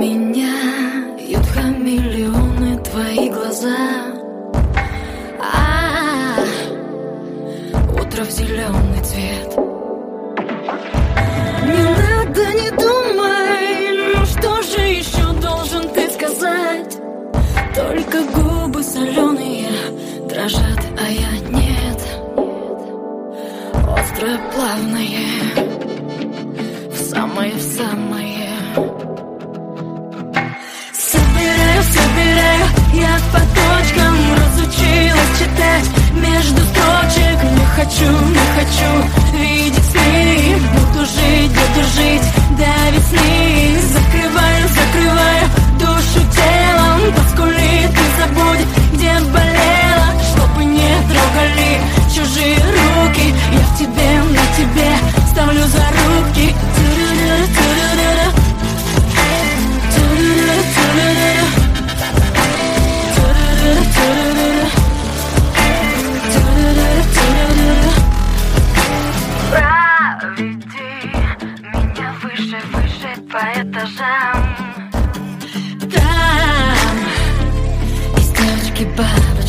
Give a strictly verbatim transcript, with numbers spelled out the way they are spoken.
Меняют хамелеоны твои глаза. А, утро в зеленый цвет. Не надо, не думай, ну что же еще должен ты сказать? Только губы соленые дрожат, а я нет. Острое, плавное, в самое, в самое. Собираю, собираю, я по точкам разучилась читать между строчек. Не хочу, не хочу видеть сны. Буду жить, буду жить до весны. Закрываю, закрываю душу телом. Поскули, ты забудь, где болела, чтобы не трогали чужие руки. Я в тебе, на тебе ставлю зарубки. Проведи меня выше, выше по этажам. Там из девочки бабы